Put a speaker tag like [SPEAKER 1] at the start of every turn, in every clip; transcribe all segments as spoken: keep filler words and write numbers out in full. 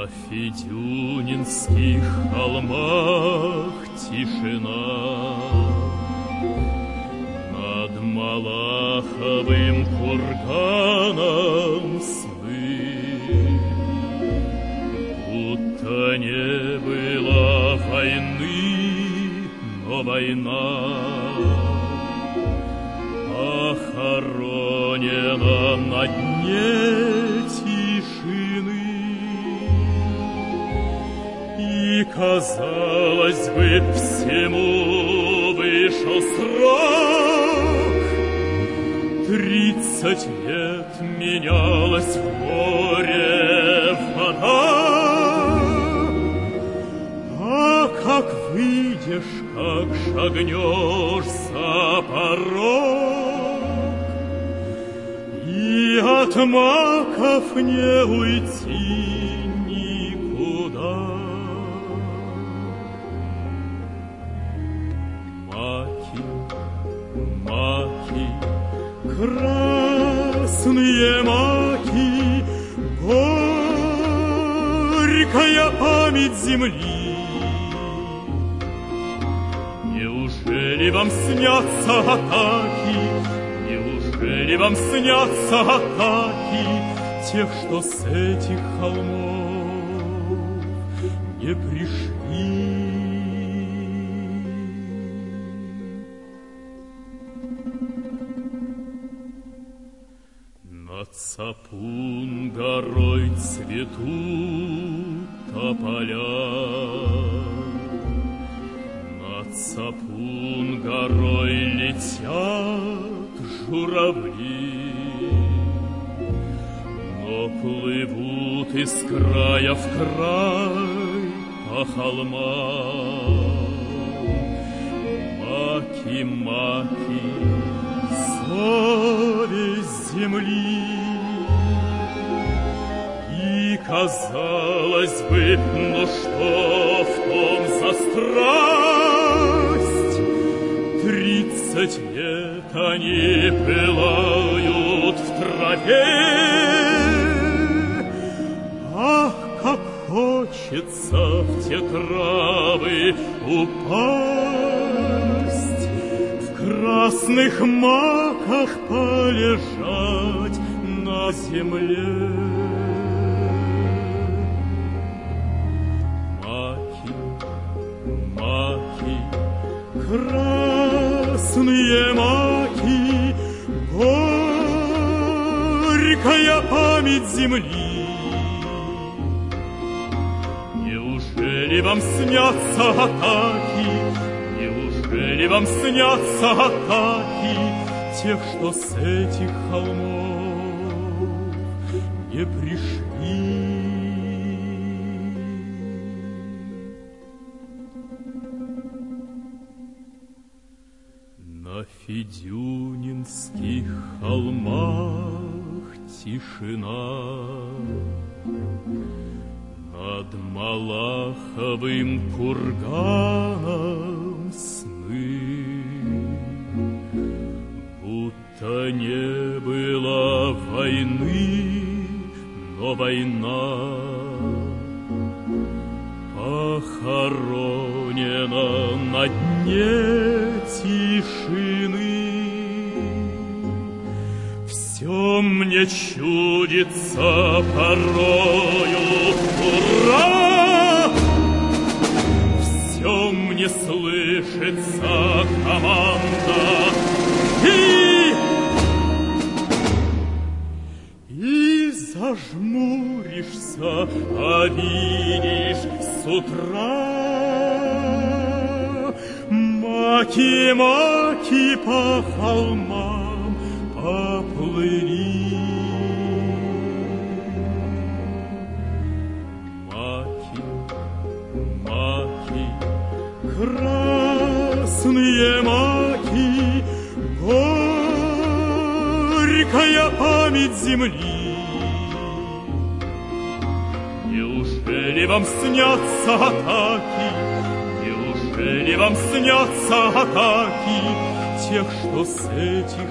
[SPEAKER 1] На Федюнинских холмах тишина, над Малаховым курганом сны, будто не было войны, но война похоронена на дне тишины. И, казалось бы, всему вышел срок. Тридцать лет менялась в море вода, а как выйдешь, как шагнешь за порог, и от маков не уйти никуда. Маки, маки, красные маки, горькая память земли. Неужели вам снятся атаки, неужели вам снятся атаки тех, что с этих холмов не пришли? Над Цапун горой цветут тополя, над Цапун горой летят журавли, но плывут из края в край по холмам. Маки, маки, совесть земли. И, казалось бы, ну что в том за страсть? Тридцать лет они пылают в траве. Ах, как хочется в те травы упасть, в красных маках полежать на земле. Маки, маки, красные маки, горькая память земли. Неужели вам снятся атаки, неужели вам снятся атаки тех, что с этих холмов не пришли? На Федюнинских холмах тишина, над Малаховым курганом сны, будто не было войны, но война похоронена на дне тишины. Все мне чудится порою, ура! Все мне слышится команда «И!» И зажмуришься, а видишь с утра маки, маки по холмам поплыли. Маки, маки, красные маки, горькая память земли. Неужели вам снятся атаки, неужели вам снятся атаки тех, что с этих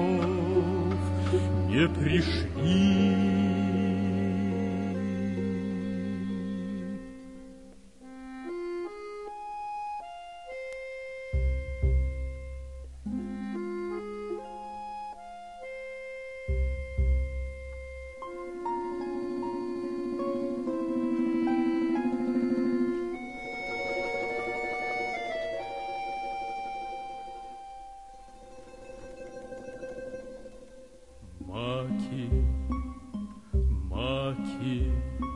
[SPEAKER 1] холмов не пришли? знаки.